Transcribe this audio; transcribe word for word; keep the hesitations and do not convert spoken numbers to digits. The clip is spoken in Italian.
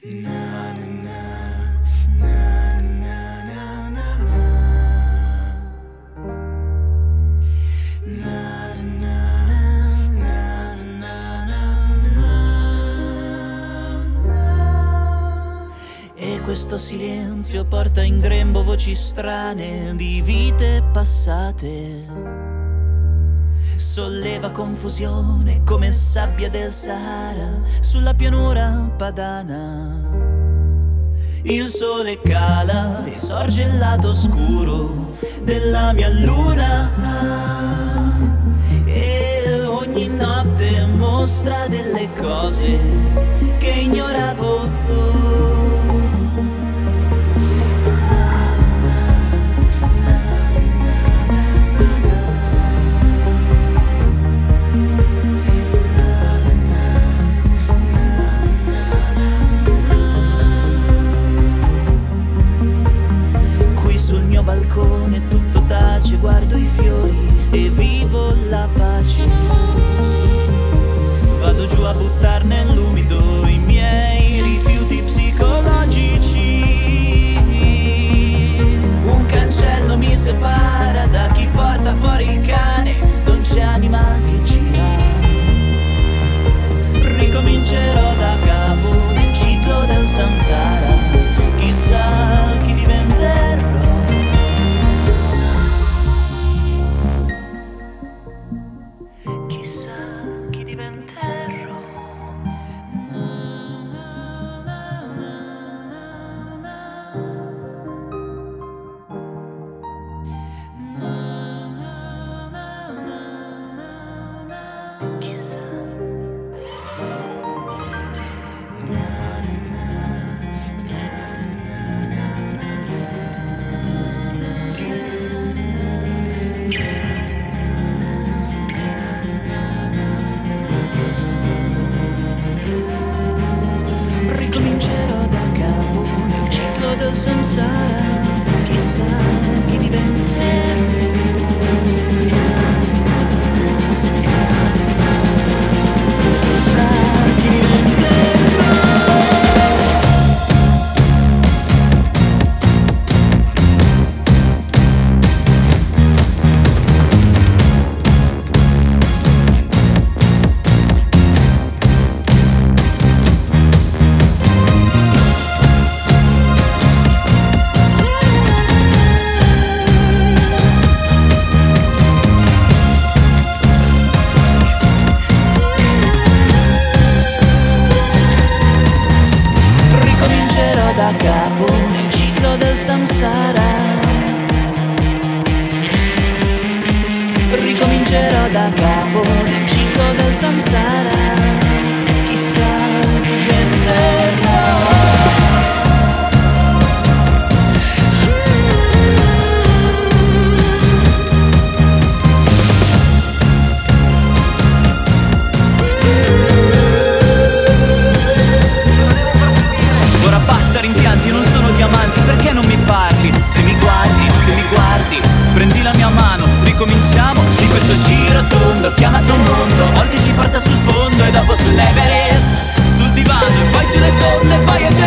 E questo silenzio porta in grembo voci strane di vite passate. Solleva confusione come sabbia del Sahara sulla pianura padana. Il sole cala e sorge il lato oscuro della mia luna, e ogni notte mostra delle cose che ignoravo. Sul mio balcone tutto tace, guardo i fiori e vivo la pace. Vado giù a buttar nell'umido i miei rifiuti psicologici. Un cancello mi separa da chi porta fuori il cane, dolce anima che gira. Ricomincerò da capo nel ciclo del samsara. Chissà chi diventerò. Ricomincerò da capo nel ciclo del samsara. Chissà chi diventerò. Chissà chi diventerò. Da capo nel ciclo del samsara. Ricomincerò da capo nel ciclo del samsara. Chissà chi diventerò. Non sono diamanti, perché non mi parli? Se mi guardi, se mi guardi, prendi la mia mano, ricominciamo di questo giro tondo chiamato mondo. A volte ci porta sul fondo e dopo sull'Everest, sul divano e poi sulle sonde vai a